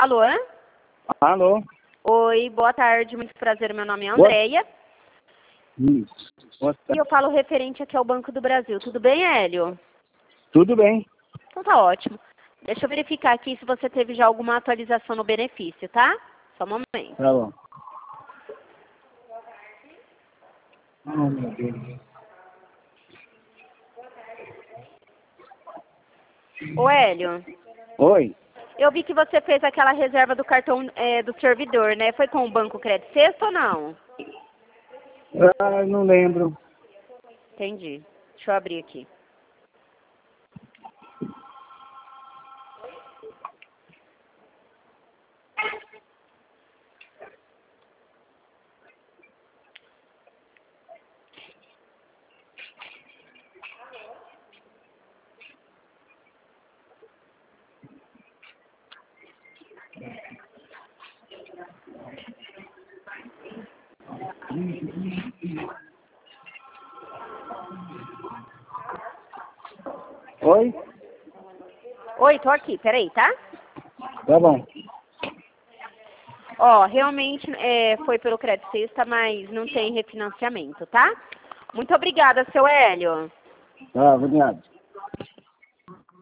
Alô? Alô? Oi, boa tarde, muito prazer, meu nome é Andreia. Boa E tarde. eu falo referente aqui ao Banco do Brasil. Tudo bem, Hélio? Tudo bem? Então tá ótimo. Deixa eu verificar aqui se você teve já alguma atualização no benefício, tá? Só um momento. Tá bom. Oh, meu Deus. Ô, Hélio, Oi? eu vi que você fez aquela reserva do cartão do servidor, né? Foi com o Banco Crédito Sexta ou não? Ah, não lembro. Entendi. Deixa eu abrir aqui. Oi? Oi, tô aqui, peraí, tá? Tá bom. Ó, realmente foi pelo Crédito Sexta, mas não tem refinanciamento, tá? Muito obrigada, seu Hélio. Tá, obrigado.